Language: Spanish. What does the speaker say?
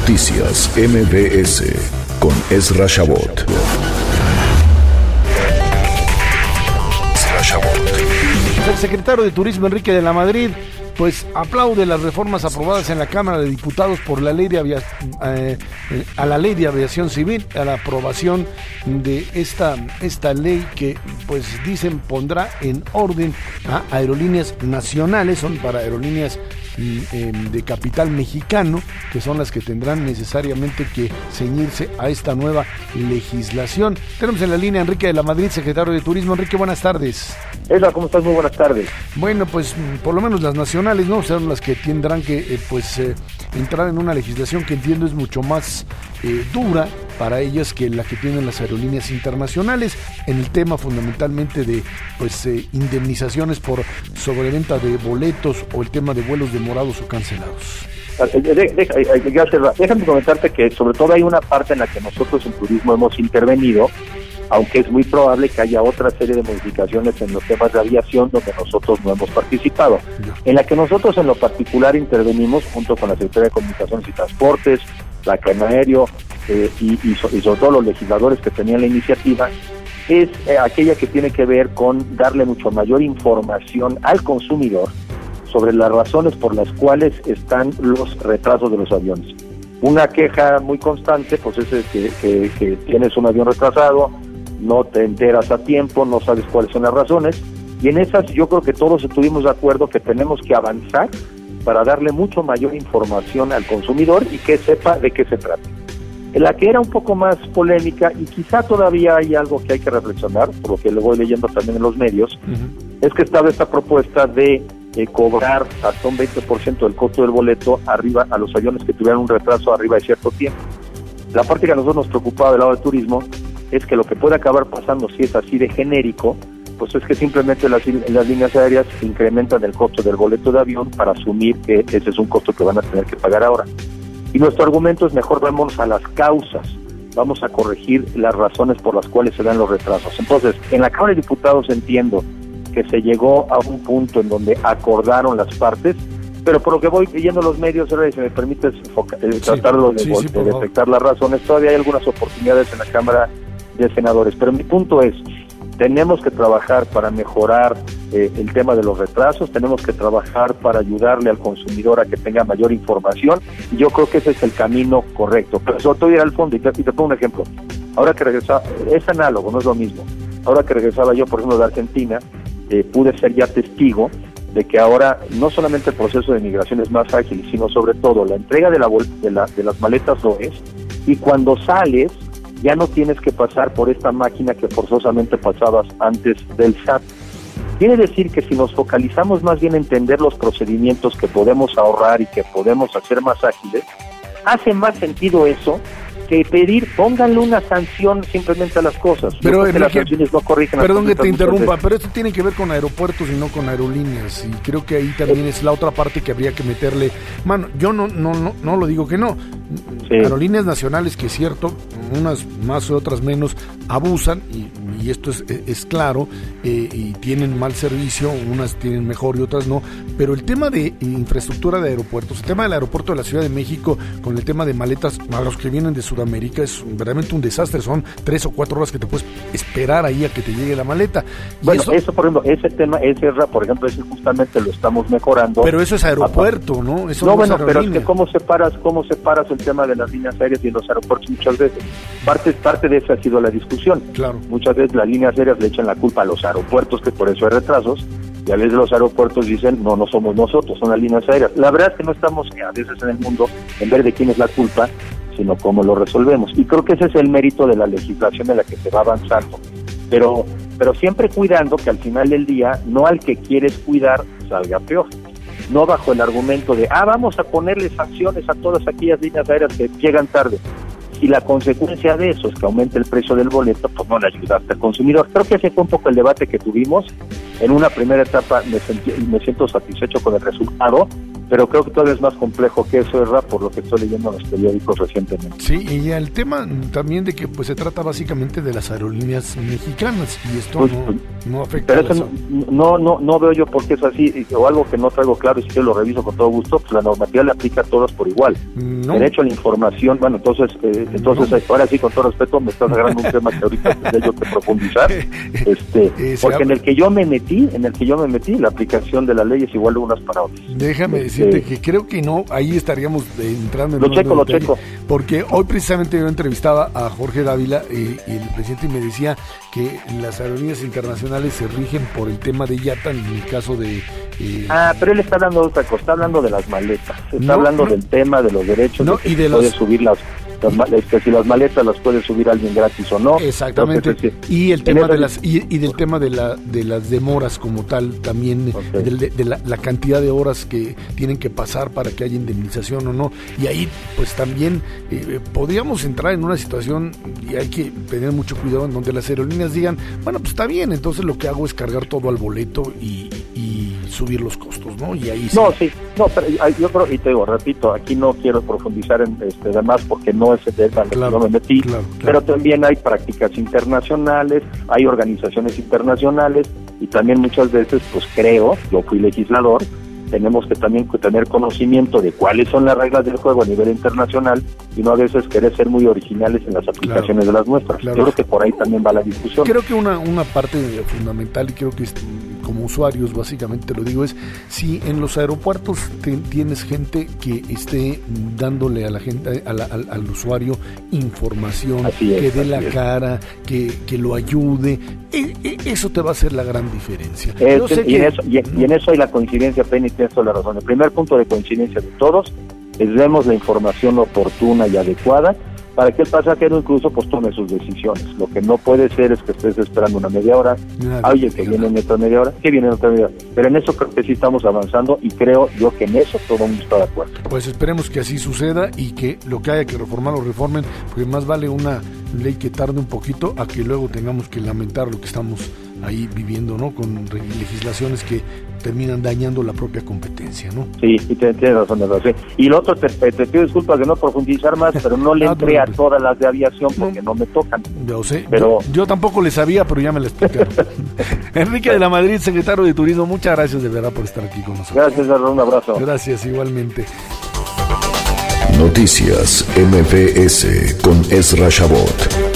Noticias MBS con Ezra Shabot. El secretario de Turismo, Enrique de la Madrid, pues aplaude las reformas aprobadas en la Cámara de Diputados por la ley de a la ley de aviación civil, a la aprobación de esta ley que, pues dicen, pondrá en orden a aerolíneas nacionales, son para aerolíneas de capital mexicano, que son las que tendrán necesariamente que ceñirse a esta nueva legislación. Tenemos en la línea a Enrique de la Madrid, secretario de Turismo. Enrique, buenas tardes. Hola, ¿cómo estás? Muy buenas tardes. Bueno, pues por lo menos las nacionales, ¿no? Son las que tendrán que entrar en una legislación que entiendo es mucho más dura para ellas que la que tienen las aerolíneas internacionales, en el tema fundamentalmente de indemnizaciones por sobreventa de boletos o el tema de vuelos demorados o cancelados. Déjame comentarte que sobre todo hay una parte en la que nosotros en turismo hemos intervenido, aunque es muy probable que haya otra serie de modificaciones en los temas de aviación donde nosotros no hemos participado. En la que nosotros en lo particular intervenimos junto con la Secretaría de Comunicaciones y Transportes, la Cadena Aéreo y sobre todo los legisladores que tenían la iniciativa, es aquella que tiene que ver con darle mucho mayor información al consumidor sobre las razones por las cuales están los retrasos de los aviones. Una queja muy constante pues es que tienes un avión retrasado, no te enteras a tiempo, no sabes cuáles son las razones, y en esas yo creo que todos estuvimos de acuerdo que tenemos que avanzar para darle mucho mayor información al consumidor y que sepa de qué se trata. En la que era un poco más polémica, y quizá todavía hay algo que hay que reflexionar, por lo que lo voy leyendo también en los medios, es que estaba esta propuesta de cobrar hasta un 20% del costo del boleto arriba a los aviones que tuvieran un retraso arriba de cierto tiempo. La parte que a nosotros nos preocupaba del lado del turismo es que lo que puede acabar pasando si es así de genérico, pues es que simplemente las líneas aéreas incrementan el costo del boleto de avión para asumir que ese es un costo que van a tener que pagar ahora. Y nuestro argumento es mejor vamos a las causas, vamos a corregir las razones por las cuales se dan los retrasos. Entonces, en la Cámara de Diputados entiendo que se llegó a un punto en donde acordaron las partes, pero por lo que voy leyendo los medios, ahora si me permites tratarlo de detectar las razones, todavía hay algunas oportunidades en la Cámara de Senadores, pero mi punto es, tenemos que trabajar para mejorar el tema de los retrasos, tenemos que trabajar para ayudarle al consumidor a que tenga mayor información, y yo creo que ese es el camino correcto, pero sobre todo ir al fondo, y te pongo un ejemplo. Ahora que regresaba, es análogo, no es lo mismo. Ahora que regresaba yo, por ejemplo, de Argentina, pude ser ya testigo de que ahora no solamente el proceso de migración es más ágil, sino sobre todo la entrega de las maletas lo es, y cuando sales ya no tienes que pasar por esta máquina que forzosamente pasabas antes del SAT. Quiere decir que si nos focalizamos más bien en entender los procedimientos que podemos ahorrar y que podemos hacer más ágiles, hace más sentido eso que pedir, pónganle una sanción simplemente a las cosas. Pero Enrique, las sanciones no corrigen. Perdón que te interrumpa, pero esto tiene que ver con aeropuertos y no con aerolíneas, y creo que ahí también es la otra parte que habría que meterle mano. Yo no lo digo que no. Sí. Aerolíneas nacionales que es cierto, unas más o otras menos abusan, y esto es claro, y tienen mal servicio, unas tienen mejor y otras no, pero el tema de infraestructura de aeropuertos, el tema del aeropuerto de la Ciudad de México con el tema de maletas a los que vienen de Sudamérica es verdaderamente un desastre. Son 3 o 4 horas que te puedes esperar ahí a que te llegue la maleta. Y bueno, eso por ejemplo, ese tema, por ejemplo, ese justamente lo estamos mejorando. Pero eso es aeropuerto, ¿no? Eso no, bueno, pero es que ¿cómo separas el tema de las líneas aéreas y los aeropuertos muchas veces? Parte de eso ha sido la discusión. Claro. Muchas veces las líneas aéreas le echan la culpa a los aeropuertos, que por eso hay retrasos, y a veces los aeropuertos dicen, no somos nosotros, son las líneas aéreas. La verdad es que no estamos a veces en el mundo en ver de quién es la culpa, sino cómo lo resolvemos. Y creo que ese es el mérito de la legislación en la que se va avanzando. Pero siempre cuidando que al final del día, no al que quieres cuidar salga peor. No bajo el argumento de, vamos a ponerle sanciones a todas aquellas líneas aéreas que llegan tarde. Si la consecuencia de eso es que aumente el precio del boleto, pues no le ayudaste al consumidor. Creo que ese fue un poco el debate que tuvimos. En una primera etapa me siento satisfecho con el resultado, pero creo que todavía es más complejo que eso, Erra, por lo que estoy leyendo en los periódicos recientemente. Sí, y el tema también de que pues se trata básicamente de las aerolíneas mexicanas, y esto pues, no afecta pero eso no veo yo por qué es así, o algo que no traigo claro, y si yo lo reviso con todo gusto, pues la normativa le aplica a todas por igual. Derecho a la información, bueno, entonces ahora sí, con todo respeto, me estás agarrando un tema que ahorita tendría yo que profundizar, porque en el que yo me metí, la aplicación de la ley es igual de unas para otras. Déjame decirte que creo que no, ahí estaríamos entrando en lo checo. Porque hoy precisamente yo entrevistaba a Jorge Dávila y el presidente me decía que las aerolíneas internacionales se rigen por el tema de IATA en el caso de... pero él está hablando de otra cosa, está hablando de las maletas, está hablando del tema de los derechos, de que y de puede subir que si las maletas las puede subir alguien gratis o no. Exactamente. Entonces, y el tema de las y del tema de las demoras como tal también, de la cantidad de horas que tienen que pasar para que haya indemnización o no, y ahí pues también podríamos entrar en una situación, y hay que tener mucho cuidado, en donde las aerolíneas digan, bueno, pues está bien, entonces lo que hago es cargar todo al boleto y subir los costos, ¿no? Y ahí pero yo creo, y te digo, repito, aquí no quiero profundizar en demás porque no es el tema en el que yo me metí, pero también hay prácticas internacionales, hay organizaciones internacionales, y también muchas veces, pues creo, yo fui legislador, tenemos que también tener conocimiento de cuáles son las reglas del juego a nivel internacional, y no a veces querer ser muy originales en las aplicaciones de las nuestras. Yo creo que por ahí también va la discusión. Creo que una parte fundamental, y creo que como usuarios básicamente lo digo, es si en los aeropuertos tienes gente que esté dándole a la gente, al usuario información, que dé la cara, que lo ayude, eso te va a hacer la gran diferencia. En eso hay la coincidencia, Penny, tienes toda la razón. El primer punto de coincidencia de todos es demos la información oportuna y adecuada para que el pasajero incluso pues tome sus decisiones. Lo que no puede ser es que estés esperando una media hora, oye, que viene en otra media hora, que viene en otra media hora. Pero en eso creo que sí estamos avanzando, y creo yo que en eso todo el mundo está de acuerdo. Pues esperemos que así suceda, y que lo que haya que reformar lo reformen, porque más vale una ley que tarde un poquito a que luego tengamos que lamentar lo que estamos ahí viviendo, ¿no? Con legislaciones que terminan dañando la propia competencia, ¿no? Sí, y tienes razón, ¿verdad? Y lo otro, te pido disculpas de no profundizar más, pero no le entré a todas las de aviación porque no me tocan. Yo sé, pero yo tampoco le sabía, pero ya me la explicaron. Enrique de la Madrid, secretario de Turismo, muchas gracias de verdad por estar aquí con nosotros. Gracias, Arnaud, un abrazo. Gracias, igualmente. Noticias MVS con Ezra Shabot.